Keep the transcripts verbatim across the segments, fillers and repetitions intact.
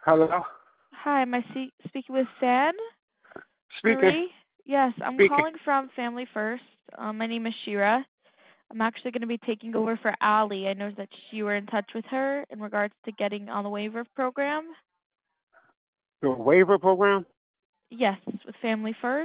Hello? Hi, am I see- speaking with San Speaking. Marie? Yes, I'm Speaking. calling from Family First. Um, my name is Shira. I'm actually going to be taking over for Allie. I know that you were in touch with her in regards to getting on the waiver program. The waiver program? Yes, with Family First.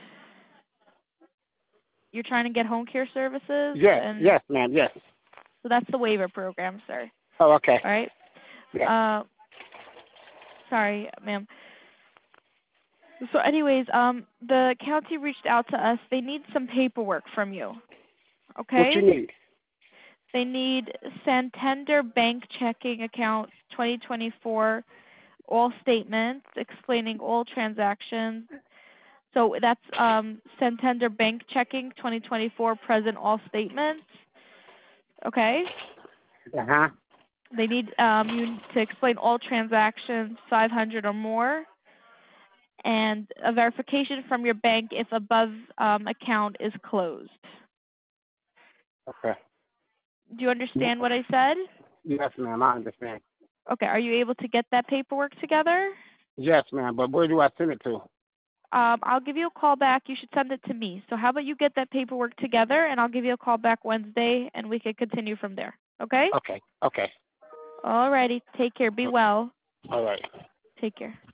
You're trying to get home care services, Yes, and yes, ma'am, yes. so that's the waiver program, sir. Oh, okay. All right. Yes. Uh, sorry, ma'am. So, anyways, um, the county reached out to us. They need some paperwork from you. What Okay. you need? They need Santander Bank checking account twenty twenty-four, all statements explaining all transactions. So that's um, Santander Bank checking twenty twenty-four present all statements. Okay. Uh-huh. They need um, you to explain all transactions, five hundred or more, and a verification from your bank if above um, account is closed. Okay. Do you understand what I said? Yes, ma'am, I understand. Okay. Are you able to get that paperwork together? Yes, ma'am, but where do I send it to? Um, I'll give you a call back. You should send it to me. So how about you get that paperwork together, and I'll give you a call back Wednesday, and we can continue from there. Okay? Okay, okay. All righty. Take care. Be well. All right. Take care.